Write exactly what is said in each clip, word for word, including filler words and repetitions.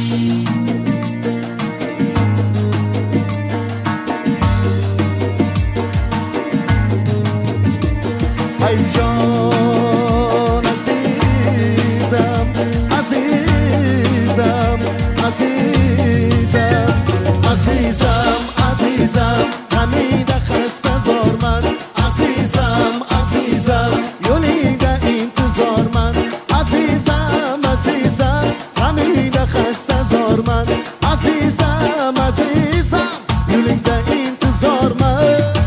ای جان عزیزم عزیزم عزیزم عزیزم عزیزم حمید خسته زار من عزیزم عزیزم یولیده انتظار من عزیزم عزیزم حمید خسته زار من عزیزم عزیزم یولیده انتظار من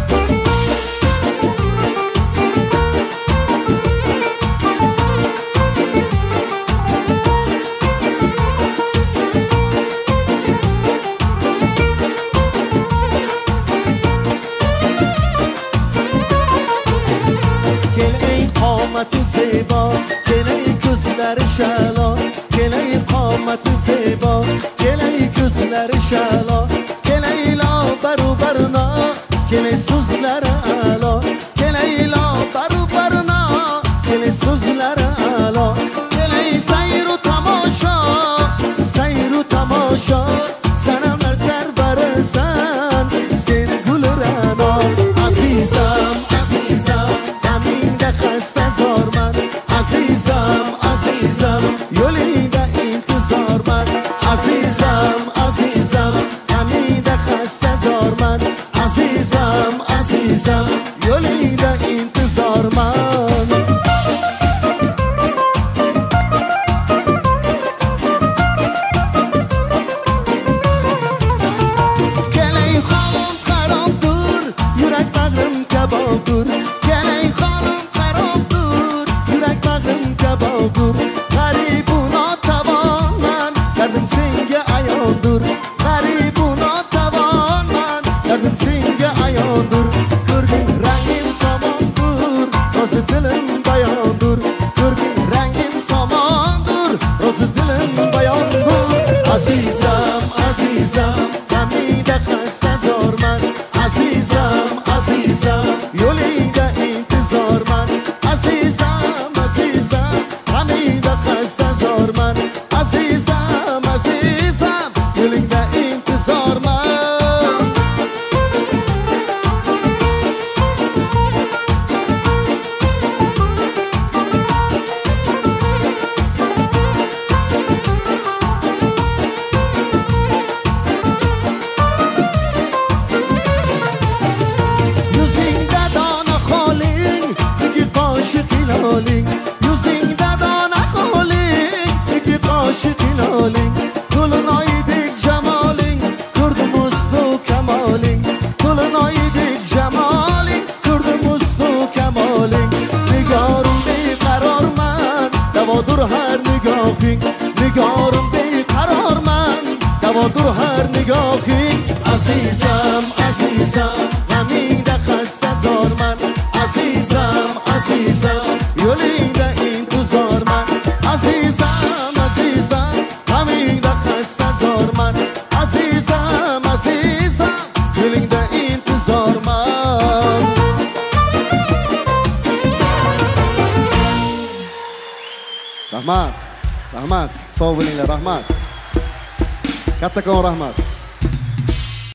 قامت زیبا گله کسلر شلا گله قامت زیبا گله کسلر شلا گله لا برو برنا گله سوزلر علا گله لا برو برنا گله سوزلر علا گله سیر و تماشا سیر و تماشا سنم در سر برسن سین گل رنا عزیزم عزیزم همین خسته زار من عزیزم عزیزم یولیده انتظار من عزیزم عزیزم همین خسته زار من عزیزم عزیزم یولیده انتظار من گله خانم خراب دور یورک بغرم کباب دور گله خانم دور غریبونا توان من کردم سنگ ایان دور غریبونا توان من کردم سنگ ایان دور گرگین رنگیم سامان دور راز دلم بیان دور گرگین رنگیم سامان دور راز دلم بیان دور عزیزم عزیزم حمید خسته زار من عزیزم عزیزم یولیده انتظار من عزیزم عزیزم حمید خسته زار من عزیزم عزیزم یولیده انتظار من yüzün dana halin iki kaşık hilalin yüzün dana halin iki kaşık hilalin tulunaydik cemalin kurdum uslu kemalin tulunaydik cemalin kurdum uslu kemalin nigarım beqarar man davodur her nigohin nigarım beqarar man davodur her nigohin azizam azizam hamide خسته زار من عزیزم عزیزم یولیده انتظار من عزیزم عزیزم حمیده خسته زار من عزیزم عزیزم یولیده انتظار من رحمت رحمت صوب لله رحمت kattakon rahmat